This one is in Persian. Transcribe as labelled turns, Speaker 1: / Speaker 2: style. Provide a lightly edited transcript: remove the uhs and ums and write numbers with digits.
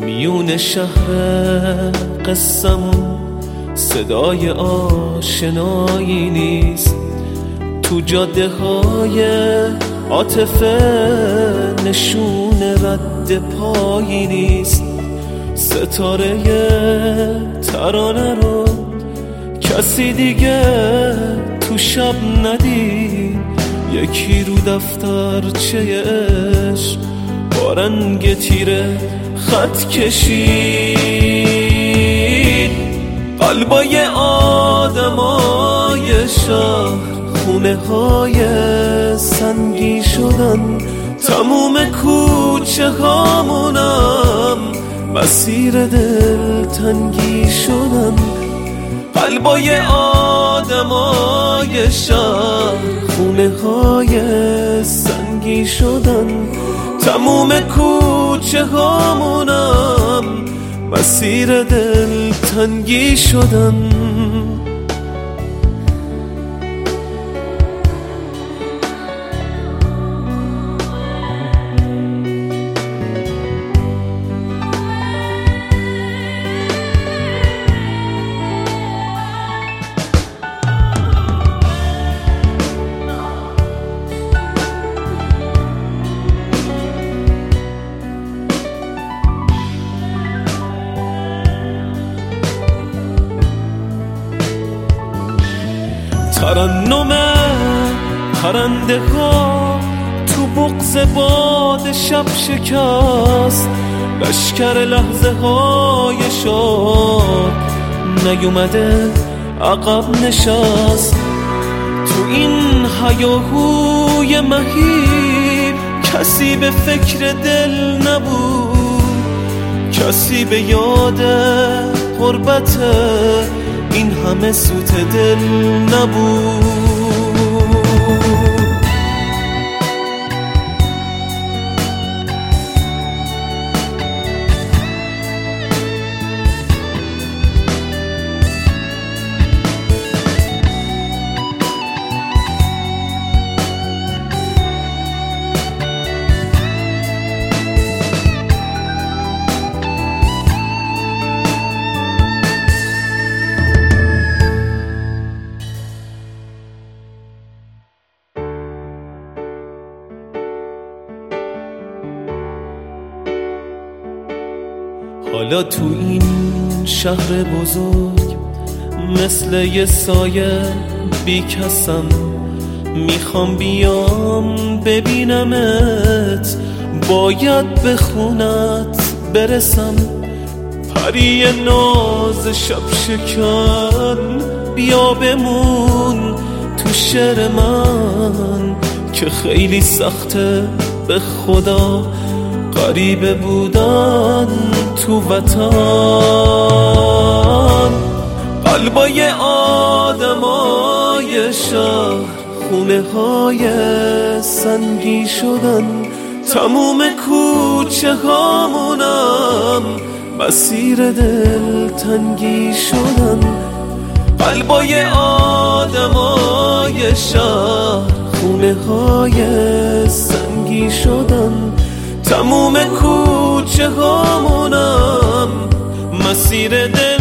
Speaker 1: میون شهر قصمون صدای آشنایی نیست، تو جاده های عاطفه نشون رد پایی نیست. ستاره ترانه رو کسی دیگه تو شب ندید، یکی رو دفترچه عشق با رنگ تیره خط کشید. قلبای آدمای شهر خونه های سنگی شدن، تموم کوچه هامونم مسیر دلتنگی شدن. قلبای آدمای شهر خونه های سنگی شدن، تموم کوچه هامونم مسیر دلتنگی شدن. ترنم پرنده ها تو بغض باد شب شکست، لشکر لحظه های شاد نیومده عقب نشست. تو این هیاهوی مهیب کسی به فکر دل نبود، کسی به یاد غربت این همه سوت دل نبود. حالا تو این شهر بزرگ مثل یه سایه بی کسم، میخوام بیام ببینمت، باید به خونت برسم. پری ناز شب شکن بیا بمون تو شعر من، که خیلی سخته به خدا غریبه بودن تو وطن. قلبای آدمای شهر خونه های سنگی شدن، تموم کوچه هامونم مسیر دلتنگی شدن. قلبای آدمای شهر خونه های سنگی شدن، تموم کوچه هامونم مسیر